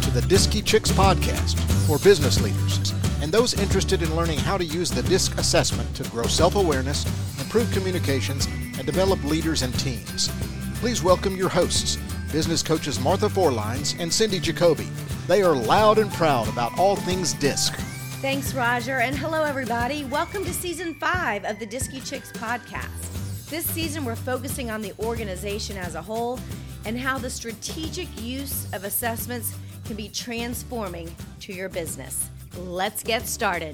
to the Disky Chicks podcast for business leaders and those interested in learning how to use the DISC assessment to grow self-awareness, improve communications, and develop leaders and teams. Please welcome your hosts, business coaches Martha Forlines and Cindy Jacoby. They are loud and proud about all things DISC. Thanks, Roger, and hello, everybody. Welcome to Season 5 of the Disky Chicks podcast. This season, we're focusing on the organization as a whole and how the strategic use of assessments can be transforming to your business. Let's get started.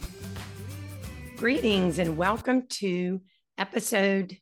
Greetings and welcome to episode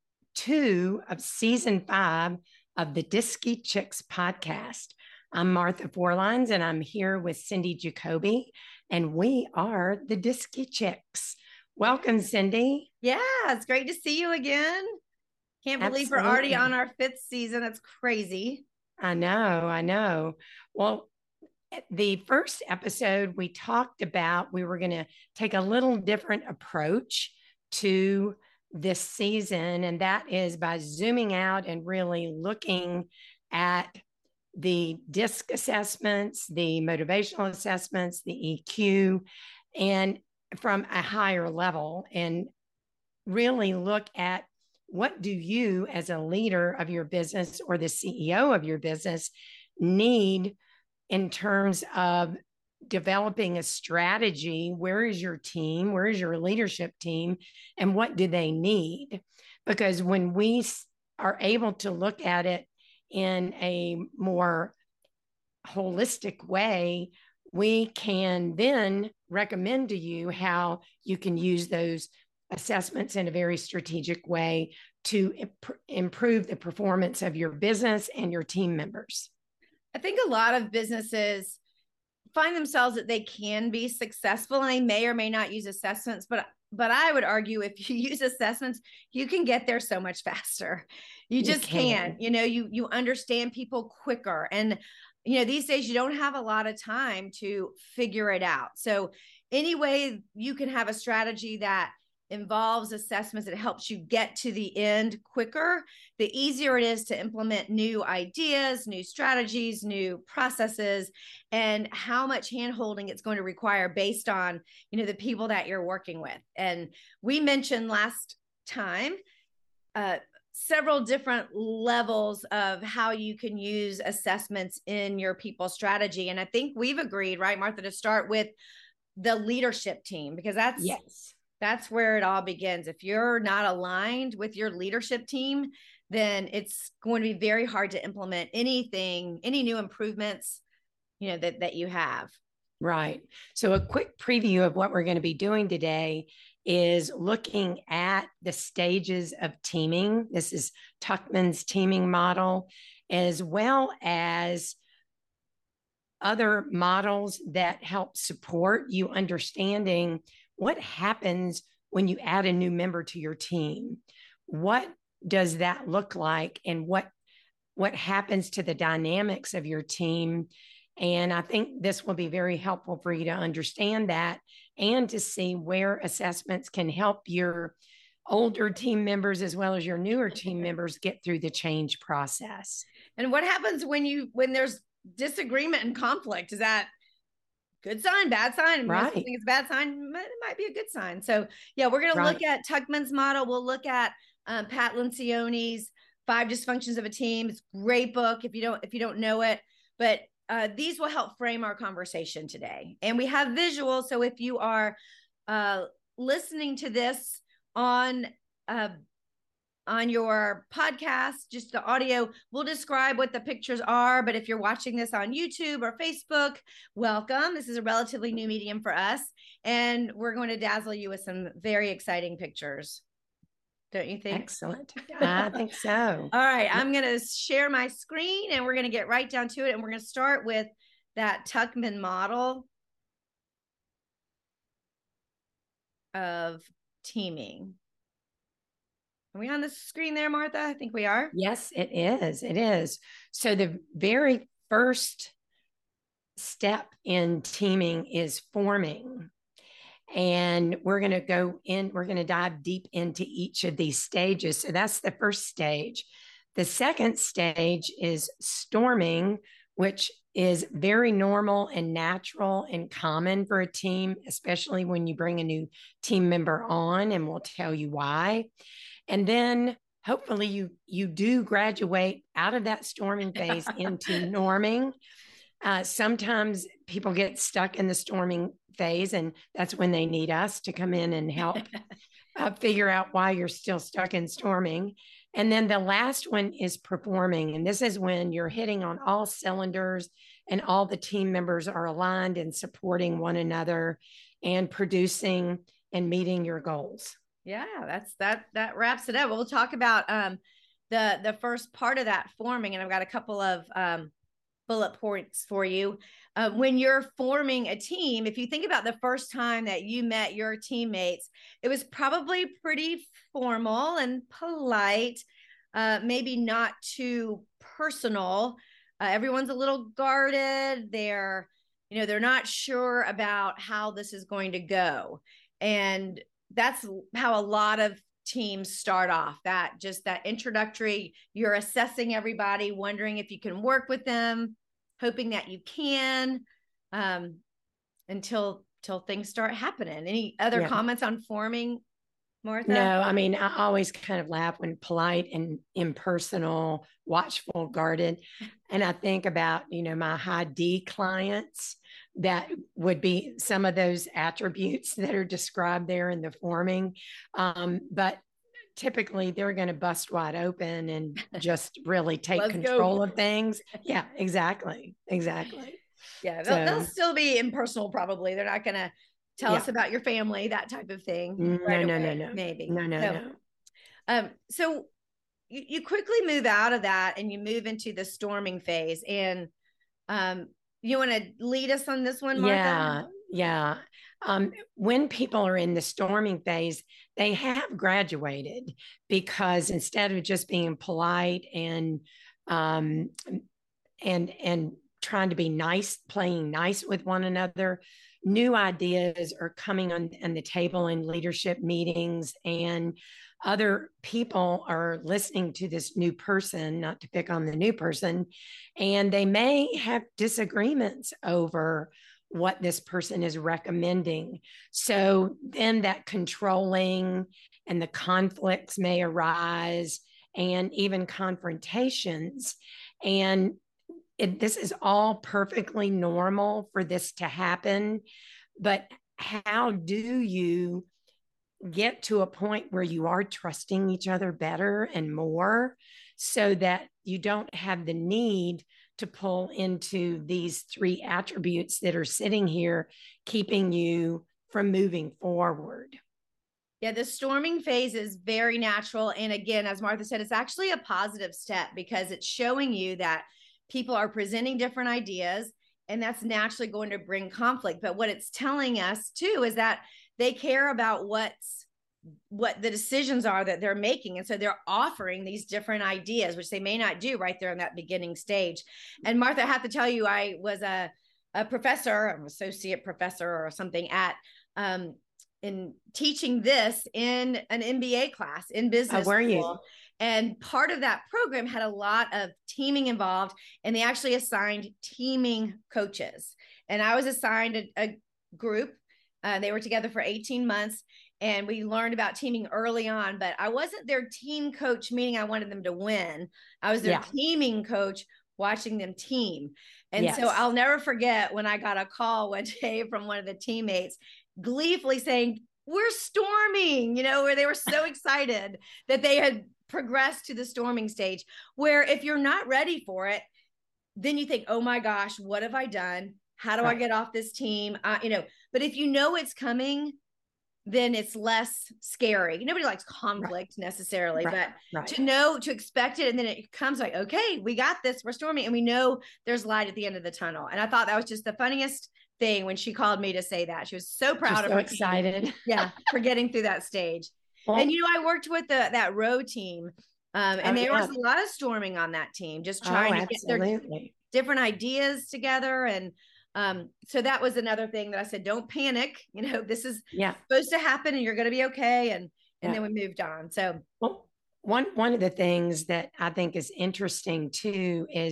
2 of season 5 of the Disky Chicks podcast. I'm Martha Forlines and I'm here with Cindy Jacoby, and we are the Disky Chicks. Welcome, Cindy. Yeah, it's great to see you again. Can't believe Absolutely. we're already on our 5th season. That's crazy. I know. Well, the first episode we talked about, we were going to take a little different approach to this season, and that is by zooming out and really looking at the DISC assessments, the motivational assessments, the EQ, and from a higher level, and really look at what do you as a leader of your business or the CEO of your business need in terms of developing a strategy. Where is your team? Where is your leadership team? And what do they need? Because when we are able to look at it in a more holistic way, we can then recommend to you how you can use those assessments in a very strategic way to improve the performance of your business and your team members. I think a lot of businesses find themselves that they can be successful and they may or may not use assessments, but I would argue if you use assessments, you can get there so much faster. You just can. You understand people quicker. And, these days you don't have a lot of time to figure it out. So anyway, you can have a strategy that involves assessments that helps you get to the end quicker, the easier it is to implement new ideas, new strategies, new processes, and how much hand-holding it's going to require based on, the people that you're working with. And we mentioned last time, several different levels of how you can use assessments in your people strategy. And I think we've agreed, right, Martha, to start with the leadership team, because that's where it all begins. If you're not aligned with your leadership team, then it's going to be very hard to implement any new improvements, that you have. Right. So a quick preview of what we're going to be doing today is looking at the stages of teaming. This is Tuckman's teaming model, as well as other models that help support you understanding what happens when you add a new member to your team. What does that look like, and what happens to the dynamics of your team? And I think this will be very helpful for you to understand that and to see where assessments can help your older team members as well as your newer team members get through the change process. And what happens when there's disagreement and conflict? Is that good sign, bad sign? Right. Most people think it's a bad sign. It might be a good sign. So yeah, we're going to look at Tuckman's model. We'll look at Pat Lencioni's 5 Dysfunctions of a Team. It's a great book if you don't know it, but these will help frame our conversation today. And we have visuals. So if you are listening to this on your podcast, just the audio, we'll describe what the pictures are. But if you're watching this on YouTube or Facebook, welcome. This is a relatively new medium for us. And we're going to dazzle you with some very exciting pictures. Don't you think? Excellent. I think so. All right. I'm going to share my screen and we're going to get right down to it. And we're going to start with that Tuckman model of teaming. Are we on the screen there, Martha? I think we are. Yes, it is. It is. So the very first step in teaming is forming. And we're going to dive deep into each of these stages. So that's the first stage. The second stage is storming, which is very normal and natural and common for a team, especially when you bring a new team member on, and we'll tell you why. And then hopefully you do graduate out of that storming phase into norming. Sometimes people get stuck in the storming phase, and that's when they need us to come in and help figure out why you're still stuck in storming. And then the last one is performing. And this is when you're hitting on all cylinders and all the team members are aligned and supporting one another and producing and meeting your goals. Yeah, that wraps it up. We'll talk about the first part of that, forming, and I've got a couple of bullet points for you. When you're forming a team, if you think about the first time that you met your teammates, it was probably pretty formal and polite, maybe not too personal. Everyone's a little guarded. They're not sure about how this is going to go. And that's how a lot of teams start off, that introductory, you're assessing everybody, wondering if you can work with them, hoping that you can, until things start happening. Any other comments on forming, Martha? No, I mean, I always kind of laugh when polite and impersonal, watchful, guarded. And I think about, my high D clients, that would be some of those attributes that are described there in the forming. But typically they're going to bust wide open and just really take control of things. Yeah, exactly. Yeah, they'll still be impersonal probably. They're not going to tell us about your family, that type of thing. No. Maybe. No. So you quickly move out of that and you move into the storming phase. And you want to lead us on this one, Martha? Yeah. When people are in the storming phase, they have graduated, because instead of just being polite and trying to be nice, playing nice with one another, new ideas are coming on the table in leadership meetings, and other people are listening to this new person, not to pick on the new person, and they may have disagreements over what this person is recommending. So then that controlling and the conflicts may arise, and even confrontations. And this is all perfectly normal for this to happen. But how do you get to a point where you are trusting each other better and more, so that you don't have the need to pull into these three attributes that are sitting here, keeping you from moving forward? Yeah, the storming phase is very natural. And again, as Martha said, it's actually a positive step, because it's showing you that people are presenting different ideas, and that's naturally going to bring conflict. But what it's telling us too is that they care about what the decisions are that they're making. And so they're offering these different ideas, which they may not do right there in that beginning stage. And Martha, I have to tell you, I was a professor, an associate professor or something in teaching this in an MBA class in business. Were you? And part of that program had a lot of teaming involved, and they actually assigned teaming coaches. And I was assigned a group. They were together for 18 months, and we learned about teaming early on, but I wasn't their team coach, meaning I wanted them to win. I was their teaming coach, watching them team. And so I'll never forget when I got a call one day from one of the teammates gleefully saying, "We're storming," where they were so excited that they had progressed to the storming stage, where if you're not ready for it, then you think, "Oh my gosh, what have I done? How do I get off this team?" But if you know it's coming, then it's less scary. Nobody likes conflict necessarily, but to expect it, and then it comes like, okay, we got this, we're storming, and we know there's light at the end of the tunnel. And I thought that was just the funniest thing when she called me to say that. She was so proud of her. So excited. For getting through that stage. Well, and I worked with that row team, and there was a lot of storming on that team, just trying to get their different ideas together. And so that was another thing that I said, don't panic. This is supposed to happen, and you're going to be okay. And then we moved on. So one of the things that I think is interesting too is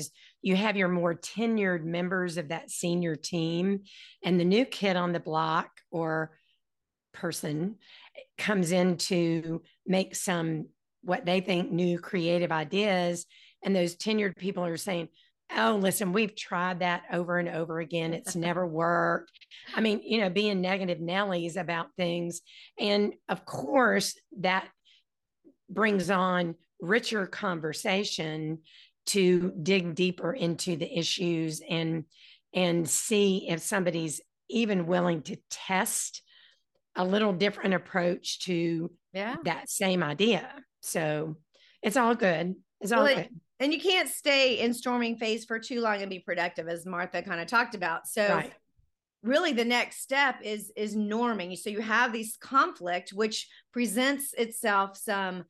you have your more tenured members of that senior team, and the new kid on the block or person comes in to make some what they think new creative ideas. And those tenured people are saying, oh, listen, we've tried that over and over again. It's never worked. I mean, being negative Nellies about things. And of course, that brings on richer conversation to dig deeper into the issues and see if somebody's even willing to test a little different approach to that same idea. So it's all good. It's all good. And you can't stay in storming phase for too long and be productive, as Martha kind of talked about. So really the next step is norming. So you have these conflict, which presents itself some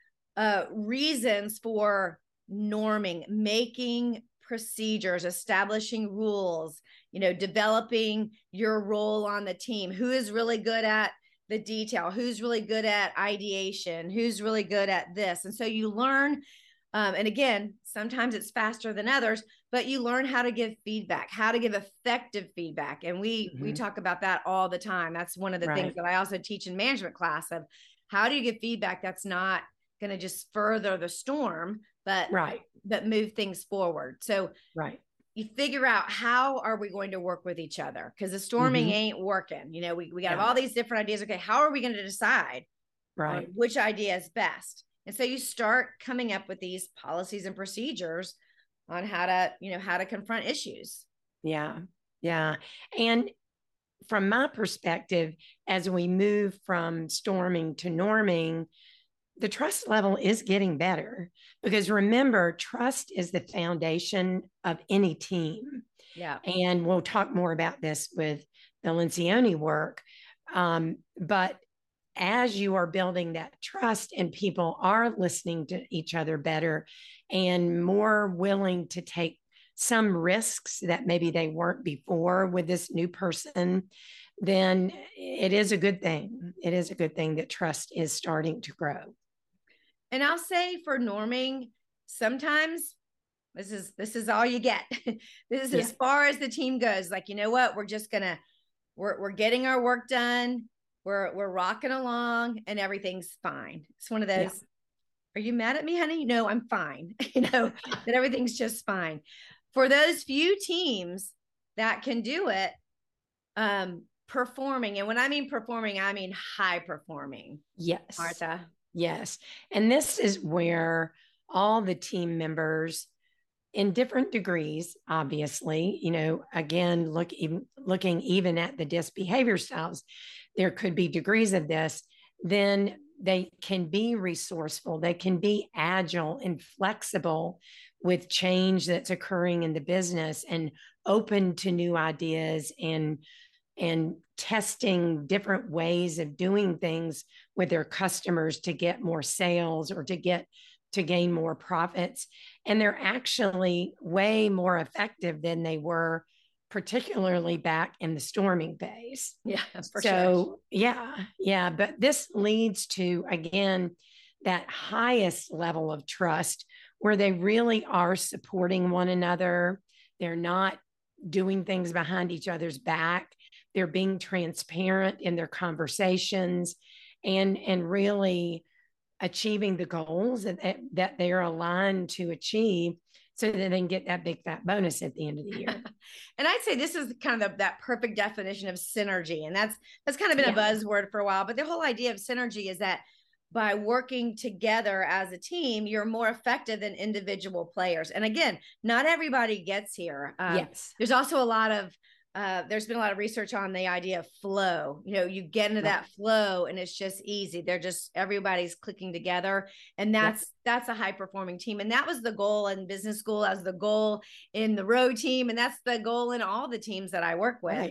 reasons for norming, making procedures, establishing rules, developing your role on the team. Who is really good at the detail? Who's really good at ideation? Who's really good at this? And so you learn, and again, sometimes it's faster than others, but you learn how to give feedback, how to give effective feedback. And we talk about that all the time. That's one of the things that I also teach in management class, of how do you give feedback that's not going to just further the storm, but move things forward. So you figure out, how are we going to work with each other? Because the storming ain't working. We got all these different ideas. Okay, how are we going to decide which idea is best? And so you start coming up with these policies and procedures on how to confront issues. Yeah. And from my perspective, as we move from storming to norming, the trust level is getting better, because remember, trust is the foundation of any team. Yeah. And we'll talk more about this with the Lencioni work. But as you are building that trust and people are listening to each other better and more willing to take some risks that maybe they weren't before with this new person, then it is a good thing. It is a good thing that trust is starting to grow. And I'll say, for norming, sometimes this is all you get. This is as far as the team goes. Like, you know what? We're getting our work done. We're rocking along and everything's fine. It's one of those, are you mad at me, honey? No, I'm fine. That everything's just fine. For those few teams that can do it, performing. And when I mean performing, I mean high performing. Yes. Martha. Yes. And this is where all the team members, in different degrees, obviously, again, looking even at the DISC behavior styles, there could be degrees of this. Then they can be resourceful. They can be agile and flexible with change that's occurring in the business, and open to new ideas and testing different ways of doing things with their customers to get more sales or to gain more profits. And they're actually way more effective than they were, particularly back in the storming phase. Yeah, for sure. Yeah. But this leads to, again, that highest level of trust, where they really are supporting one another. They're not doing things behind each other's back. They're being transparent in their conversations and really achieving the goals that they're aligned to achieve, so that they can get that big fat bonus at the end of the year. And I'd say this is kind of that perfect definition of synergy. And that's kind of been a buzzword for a while, but the whole idea of synergy is that by working together as a team, you're more effective than individual players. And again, not everybody gets here. There's also there's been a lot of research on the idea of flow. You get into that flow and it's just easy. Everybody's clicking together, and that's a high performing team. And that was the goal in business school, as the goal in the road team. And that's the goal in all the teams that I work with,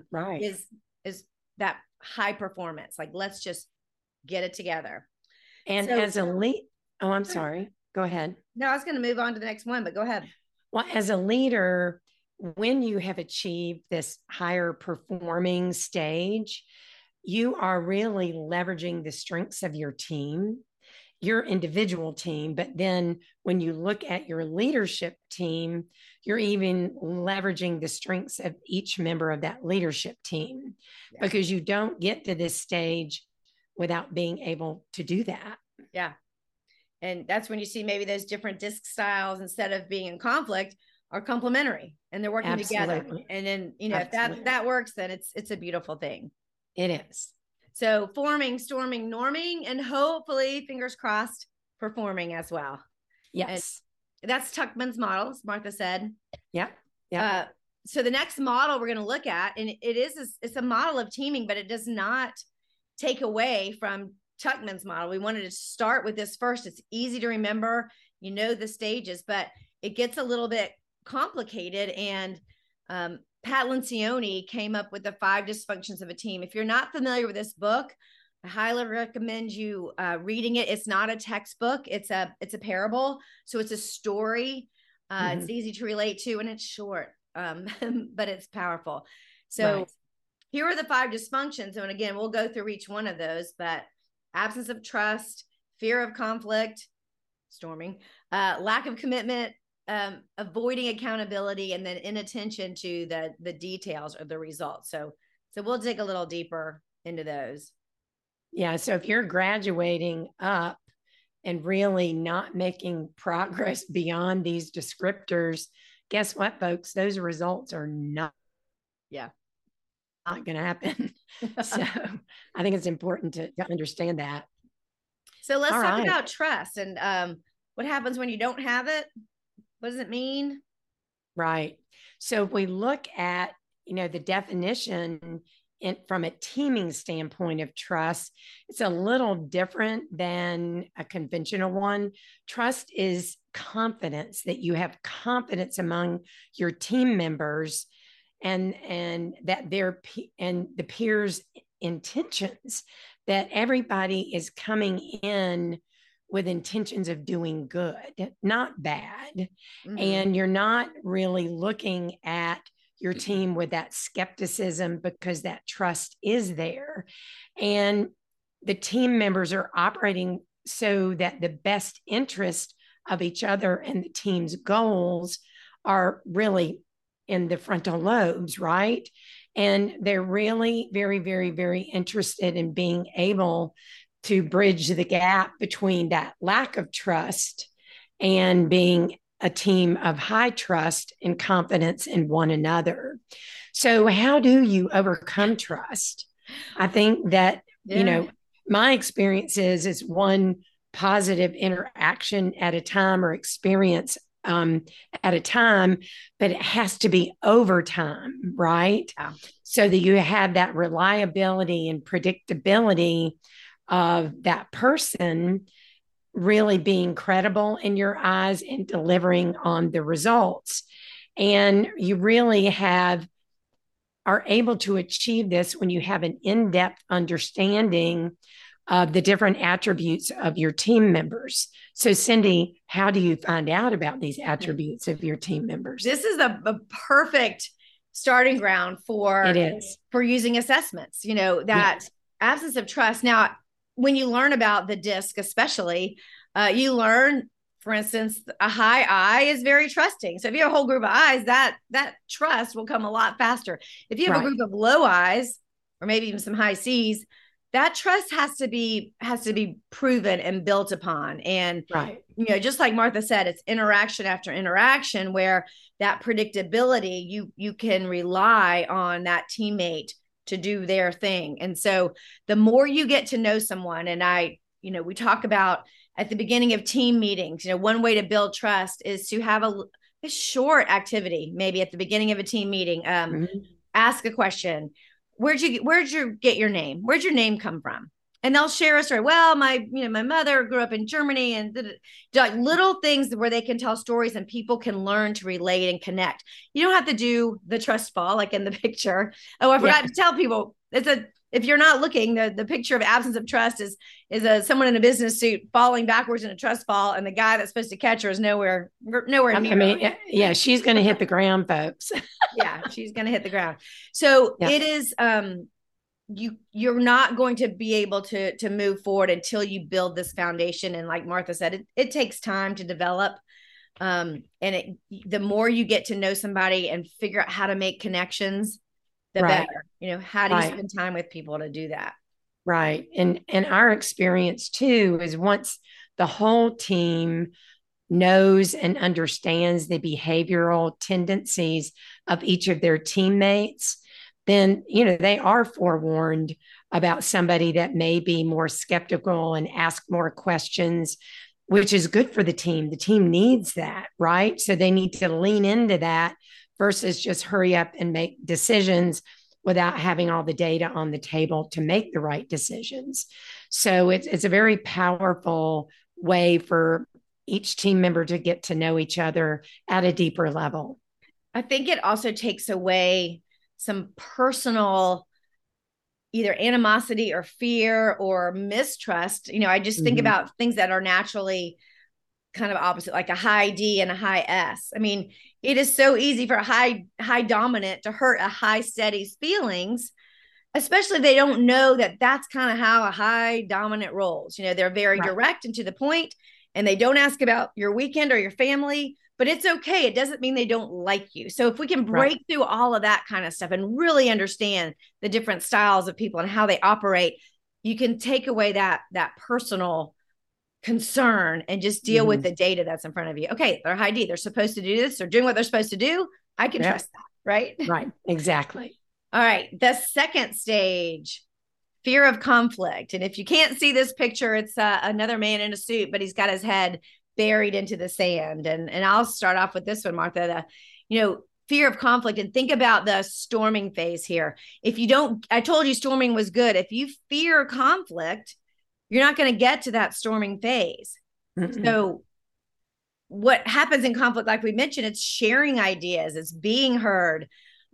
is that high performance. Like, let's just get it together. And as a lead, I'm sorry, go ahead. No, I was going to move on to the next one, but go ahead. Well, as a leader, when you have achieved this higher performing stage, you are really leveraging the strengths of your team. your individual team, but then when you look at your leadership team, you're even leveraging the strengths of each member of that leadership team, because you don't get to this stage without being able to do that. Yeah. And that's when you see maybe those different DISC styles, instead of being in conflict, are complementary and they're working together. And then, if that works, then it's a beautiful thing. It is. So forming, storming, norming, and hopefully, fingers crossed, performing as well. Yes. And that's Tuckman's model, as Martha said. Yeah. Yeah. So the next model we're going to look at, and it's a model of teaming, but it does not take away from Tuckman's model. We wanted to start with this first. It's easy to remember, the stages, but it gets a little bit complicated. And Pat Lencioni came up with the 5 dysfunctions of a team. If you're not familiar with this book, I highly recommend you reading it. It's not a textbook. It's a parable. So it's a story. It's easy to relate to, and it's short, but it's powerful. So here are the 5 dysfunctions. And again, we'll go through each one of those, but absence of trust, fear of conflict, storming, lack of commitment, avoiding accountability, and then inattention to the details of the results. So we'll dig a little deeper into those. Yeah. So if you're graduating up and really not making progress beyond these descriptors, guess what, folks? Those results are not going to happen. So I think it's important to understand that. So let's talk about trust and what happens when you don't have it. What does it mean? Right. So if we look at, the definition from a teaming standpoint of trust, it's a little different than a conventional one. Trust is confidence, that you have confidence among your team members and that and the peers' intentions, that everybody is coming in with intentions of doing good, not bad. And you're not really looking at your team with that skepticism, because that trust is there. And the team members are operating so that the best interest of each other and the team's goals are really in the frontal lobes, right? And they're really very, very, very interested in being able to bridge the gap between that lack of trust and being a team of high trust and confidence in one another. So how do you overcome trust? I think that, my experience is one positive interaction at a time, or experience at a time, but it has to be over time, right? Yeah. So that you have that reliability and predictability of that person really being credible in your eyes and delivering on the results. And you really are able to achieve this when you have an in-depth understanding of the different attributes of your team members. So Cindy, how do you find out about these attributes of your team members? This is a perfect starting ground for using assessments, absence of trust. Now, when you learn about the DISC, especially, you learn, for instance, a high I is very trusting. So if you have a whole group of I's, that trust will come a lot faster. If you have a group of low I's, or maybe even some high C's, that trust has to be proven and built upon. And, just like Martha said, it's interaction after interaction where that predictability, you can rely on that teammate to do their thing. And so the more you get to know someone, and we talk about at the beginning of team meetings, one way to build trust is to have a short activity, maybe at the beginning of a team meeting. Ask a question. Where'd you get your name? Where'd your name come from? And they'll share a story. Well, my mother grew up in Germany, and like little things where they can tell stories and people can learn to relate and connect. You don't have to do the trust fall like in the picture. Oh, I forgot to tell people, if you're not looking, the picture of absence of trust is someone in a business suit falling backwards in a trust fall, and the guy that's supposed to catch her is nowhere near. I mean, yeah, she's going to hit the ground, folks. Yeah, she's going to hit the ground. So it is you're not going to be able to move forward until you build this foundation. And like Martha said, it takes time to develop. And the more you get to know somebody and figure out how to make connections, the Right. better. How do you spend time with people to do that? Right. And our experience too is once the whole team knows and understands the behavioral tendencies of each of their teammates, then, they are forewarned about somebody that may be more skeptical and ask more questions, which is good for the team. The team needs that, right? So they need to lean into that versus just hurry up and make decisions without having all the data on the table to make the right decisions. So it's a very powerful way for each team member to get to know each other at a deeper level. I think it also takes away some personal either animosity or fear or mistrust. I just think about things that are naturally kind of opposite, like a high D and a high S. I mean, it is so easy for a high dominant to hurt a high steady's feelings, especially if they don't know that that's kind of how a high dominant rolls. They're very direct and to the point, and they don't ask about your weekend or your family, but it's okay. It doesn't mean they don't like you. So if we can break through all of that kind of stuff and really understand the different styles of people and how they operate, you can take away that personal concern and just deal with the data that's in front of you. Okay, they're high D. They're supposed to do this. They're doing what they're supposed to do. I can trust that, right? Right, exactly. All right. The second stage, fear of conflict. And if you can't see this picture, it's another man in a suit, but he's got his head buried into the sand. And I'll start off with this one, Martha. Fear of conflict, and think about the storming phase here. I told you storming was good. If you fear conflict, you're not going to get to that storming phase. So what happens in conflict, like we mentioned, it's sharing ideas, it's being heard.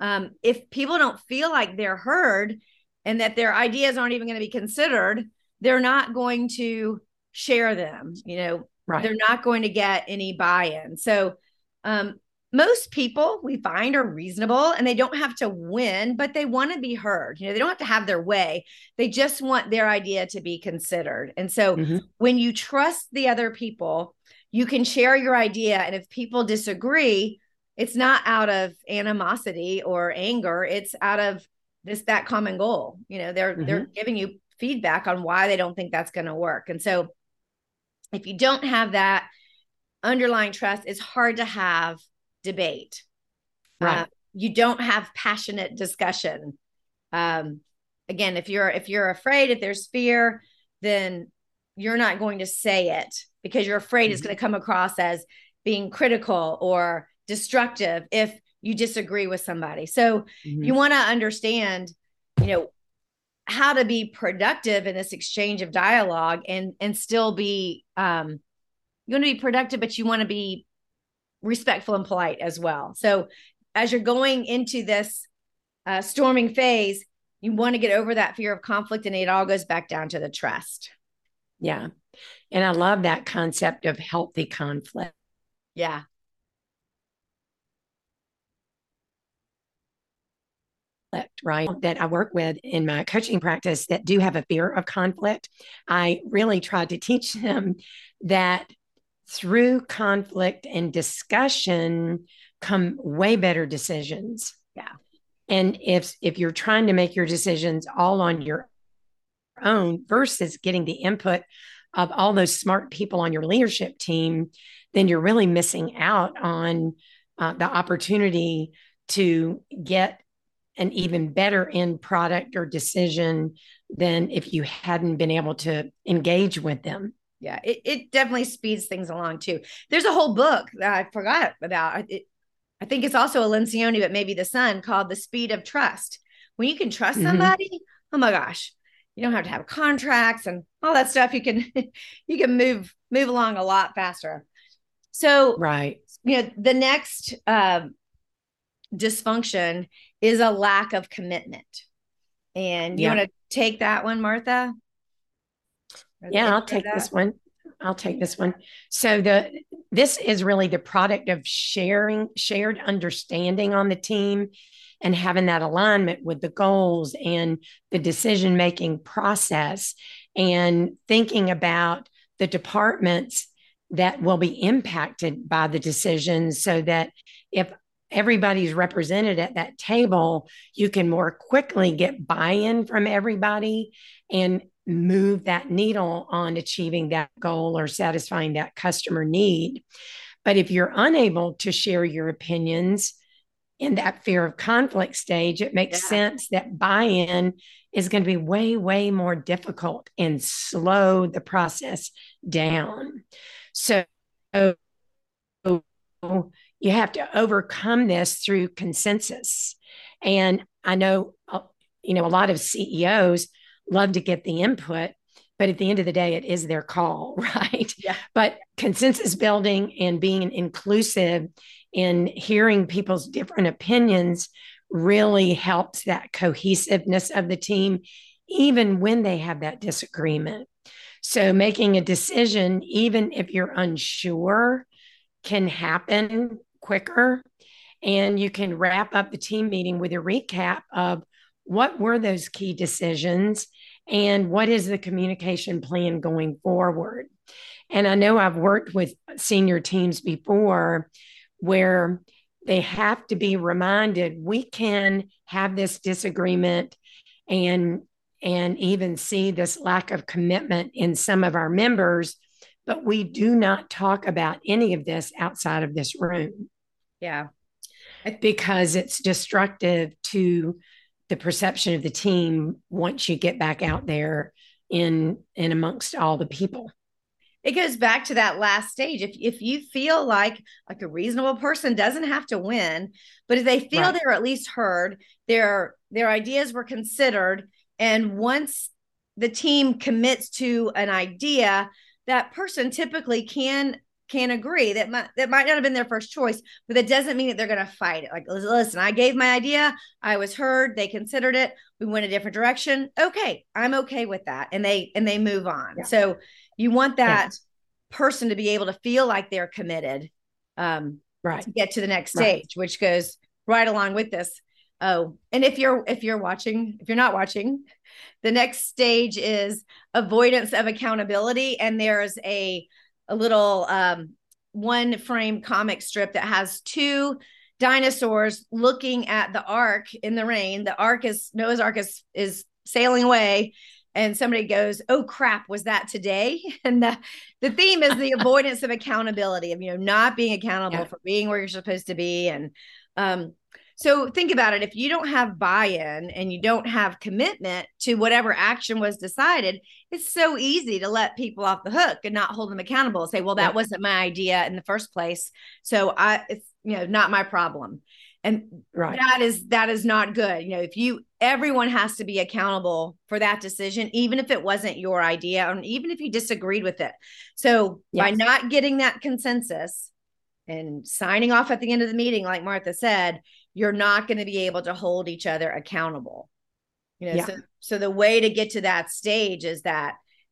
If people don't feel like they're heard and that their ideas aren't even going to be considered, they're not going to share them. They're not going to get any buy-in. So most people we find are reasonable and they don't have to win, but they want to be heard. They don't have to have their way. They just want their idea to be considered. And so when you trust the other people, you can share your idea. And if people disagree, it's not out of animosity or anger. It's out of that common goal. They're giving you feedback on why they don't think that's going to work. And so if you don't have that underlying trust, it's hard to have debate. Right. You don't have passionate discussion. Again, if you're afraid, if there's fear, then you're not going to say it because you're afraid it's going to come across as being critical or destructive if you disagree with somebody. So you want to understand, how to be productive in this exchange of dialogue and still be, you want to be productive, but you want to be respectful and polite as well. So as you're going into this storming phase, you want to get over that fear of conflict, and it all goes back down to the trust. Yeah. And I love that concept of healthy conflict. Yeah. Right, that I work with in my coaching practice that do have a fear of conflict. I really try to teach them that through conflict and discussion come way better decisions. Yeah. And if you're trying to make your decisions all on your own versus getting the input of all those smart people on your leadership team, then you're really missing out on the opportunity to get an even better end product or decision than if you hadn't been able to engage with them. Yeah, it definitely speeds things along too. There's a whole book that I forgot about. I think it's also a Lencioni, but maybe the son, called The Speed of Trust. When you can trust somebody, oh my gosh, you don't have to have contracts and all that stuff. You can move along a lot faster. So, right. The next dysfunction is a lack of commitment. And you want to take that one, Martha? Yeah, I'll take this one. So this is really the product of shared understanding on the team and having that alignment with the goals and the decision making process, and thinking about the departments that will be impacted by the decisions, so that if everybody's represented at that table, you can more quickly get buy-in from everybody and move that needle on achieving that goal or satisfying that customer need. But if you're unable to share your opinions in that fear of conflict stage, it makes sense that buy-in is going to be way, way more difficult and slow the process down. So you have to overcome this through consensus. And I know, a lot of CEOs love to get the input, but at the end of the day, it is their call, right? Yeah. But consensus building and being inclusive in hearing people's different opinions really helps that cohesiveness of the team, even when they have that disagreement. So making a decision, even if you're unsure, can happen quicker. And you can wrap up the team meeting with a recap of what were those key decisions and what is the communication plan going forward. And I know I've worked with senior teams before where they have to be reminded we can have this disagreement and even see this lack of commitment in some of our members, but we do not talk about any of this outside of this room. Yeah. Because it's destructive to the perception of the team once you get back out there in amongst all the people. It goes back to that last stage. If you feel like a reasonable person doesn't have to win, but if they feel they're at least heard, their ideas were considered, and once the team commits to an idea, that person typically can agree. That might not have been their first choice, but that doesn't mean that they're going to fight it. Like, listen, I gave my idea, I was heard, they considered it, we went a different direction. Okay, I'm okay with that, and they move on. Yeah. So you want that person to be able to feel like they're committed, to get to the next stage, which goes right along with this. Oh, and if you're not watching, the next stage is avoidance of accountability. And there's a little one frame comic strip that has two dinosaurs looking at the ark in the rain. Noah's Ark is sailing away, and somebody goes, "Oh crap, was that today?" And the theme is the avoidance of accountability, of not being accountable for being where you're supposed to be. And so think about it. If you don't have buy-in and you don't have commitment to whatever action was decided, it's so easy to let people off the hook and not hold them accountable. Say, well, that wasn't my idea in the first place, so it's not my problem. And that is not good. Everyone has to be accountable for that decision, even if it wasn't your idea, or even if you disagreed with it. So by not getting that consensus and signing off at the end of the meeting, like Martha said, you're not going to be able to hold each other accountable. So the way to get to that stage is that,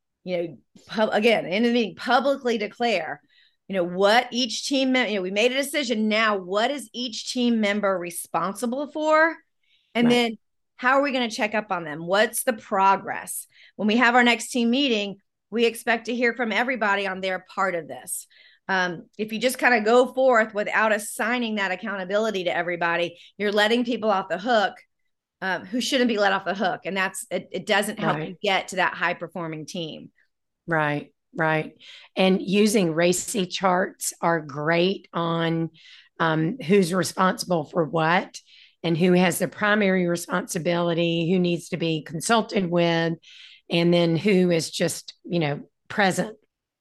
again, in the meeting, publicly declare, what each team member, we made a decision. Now, what is each team member responsible for? And then how are we going to check up on them? What's the progress? When we have our next team meeting, we expect to hear from everybody on their part of this. If you just kind of go forth without assigning that accountability to everybody, you're letting people off the hook who shouldn't be let off the hook. And it doesn't help you get to that high performing team. Right. And using RACI charts are great on who's responsible for what and who has the primary responsibility, who needs to be consulted with, and then who is just, present.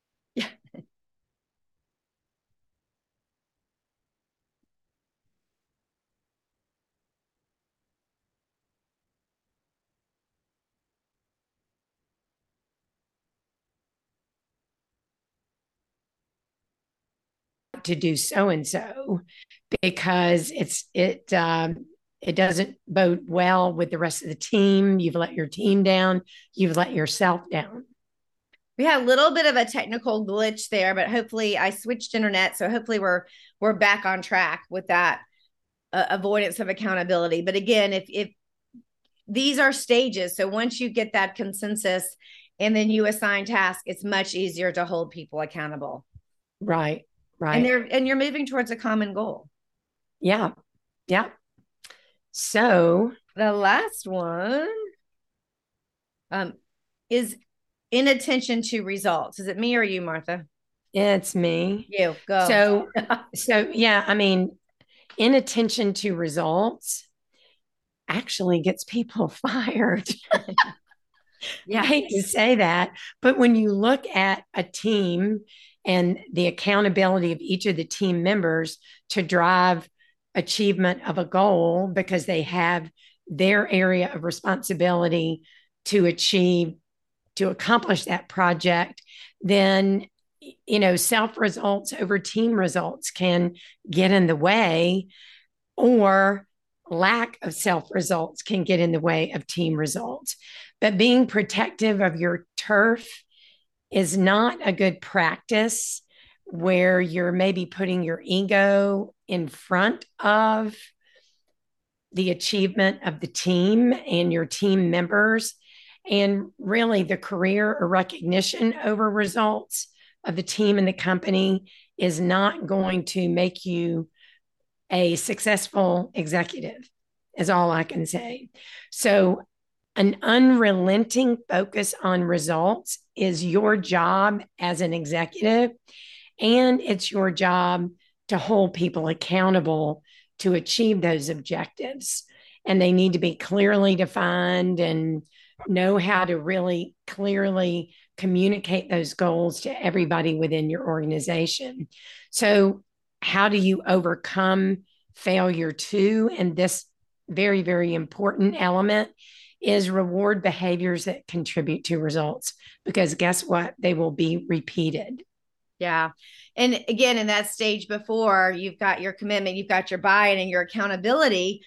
To do so and so, because it doesn't bode well with the rest of the team. You've let your team down. You've let yourself down. We had a little bit of a technical glitch there, but hopefully I switched internet. So hopefully we're back on track with that avoidance of accountability. But again, if these are stages, so once you get that consensus and then you assign tasks, it's much easier to hold people accountable. Right. Right. And you're moving towards a common goal. Yeah. Yeah. So the last one is inattention to results. Is it me or you, Martha? It's me. You go. So yeah, I mean, inattention to results actually gets people fired. Yeah. I hate to say that, but when you look at a team and the accountability of each of the team members to drive achievement of a goal because they have their area of responsibility to accomplish that project, then self results over team results can get in the way, or lack of self results can get in the way of team results. But being protective of your turf is not a good practice where you're maybe putting your ego in front of the achievement of the team and your team members. And really, the career or recognition over results of the team and the company is not going to make you a successful executive, is all I can say. So an unrelenting focus on results is your job as an executive, and it's your job to hold people accountable to achieve those objectives. And they need to be clearly defined and know how to really clearly communicate those goals to everybody within your organization. So how do you overcome failure too? And this very, very important element is reward behaviors that contribute to results, because guess what? They will be repeated. Yeah. And again, in that stage before, you've got your commitment, you've got your buy-in and your accountability.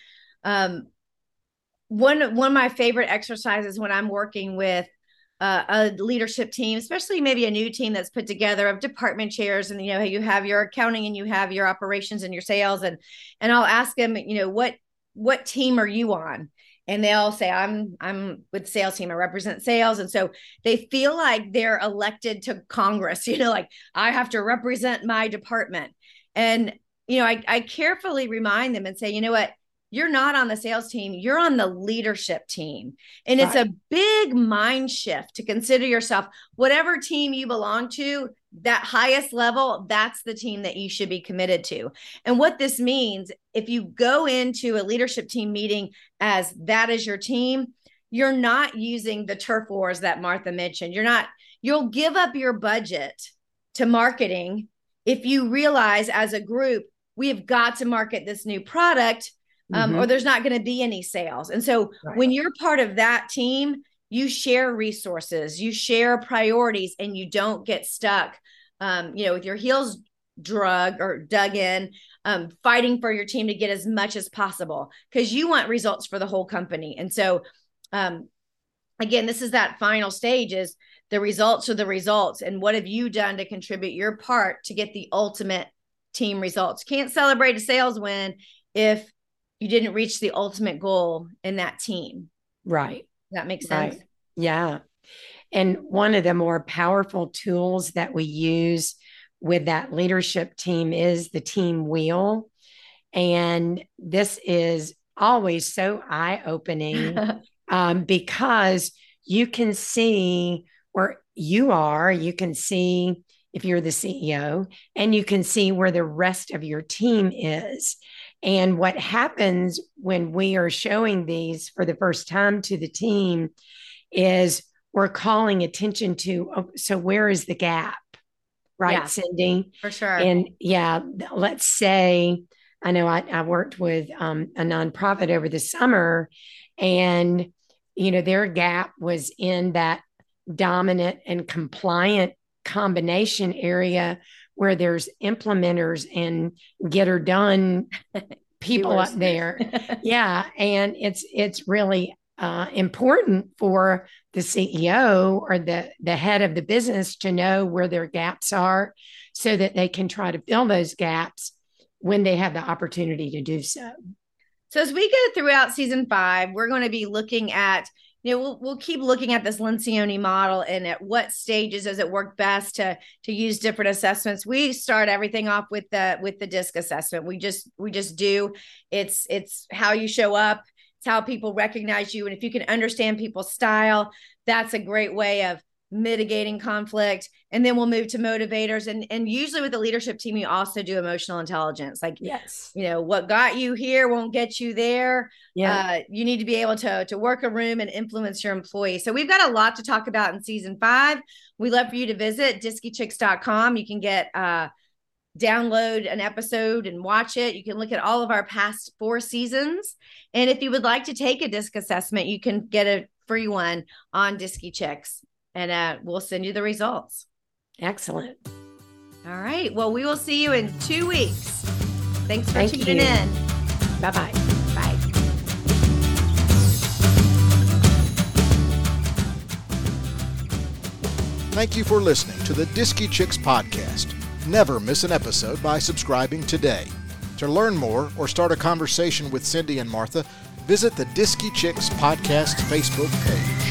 One of my favorite exercises when I'm working with a leadership team, especially maybe a new team that's put together of department chairs, and you have your accounting and you have your operations and your sales, and I'll ask them, what team are you on? And they'll say, I'm with the sales team. I represent sales. And so they feel like they're elected to Congress, like I have to represent my department. And, I carefully remind them and say, you know what? You're not on the sales team. You're on the leadership team. And it's a big mind shift to consider yourself, whatever team you belong to, that highest level, that's the team that you should be committed to. And what this means, if you go into a leadership team meeting as that is your team, you're not using the turf wars that Martha mentioned. You'll give up your budget to marketing if you realize as a group, we have got to market this new product. Or there's not going to be any sales. And so when you're part of that team, you share resources, you share priorities, and you don't get stuck, with your heels dug in, fighting for your team to get as much as possible, because you want results for the whole company. And so, again, this is that final stage, is the results are the results. And what have you done to contribute your part to get the ultimate team results? Can't celebrate a sales win if you didn't reach the ultimate goal in that team. Right. That makes sense. Right. Yeah. And one of the more powerful tools that we use with that leadership team is the team wheel. And this is always so eye-opening because you can see where you are, you can see if you're the CEO, and you can see where the rest of your team is. And what happens when we are showing these for the first time to the team is we're calling attention to, so where is the gap? Right, Cindy? For sure. And let's say, I know I worked with a nonprofit over the summer, and, their gap was in that dominant and compliant combination area where there's implementers and get her done people up there. Yeah. And it's really important for the CEO or the head of the business to know where their gaps are so that they can try to fill those gaps when they have the opportunity to do so. So as we go throughout season 5, we're going to be looking at, we'll keep looking at this Lencioni model and at what stages does it work best to use different assessments. We start everything off with the DISC assessment. We just do. It's how you show up. It's how people recognize you. And if you can understand people's style, that's a great way of mitigating conflict. And then we'll move to motivators. And usually with the leadership team, you also do emotional intelligence. Like, yes, what got you here won't get you there. Yeah. You need to be able to work a room and influence your employees. So we've got a lot to talk about in season 5. We'd love for you to visit DiskyChicks.com. You can download an episode and watch it. You can look at all of our past 4 seasons. And if you would like to take a DISC assessment, you can get a free one on DiskyChicks, and we'll send you the results. Excellent. All right. Well, we will see you in 2 weeks. Thanks for tuning in. Bye-bye. Bye. Thank you for listening to the DiskyChicks podcast. Never miss an episode by subscribing today. To learn more or start a conversation with Cindy and Martha, visit the DiskyChicks podcast Facebook page.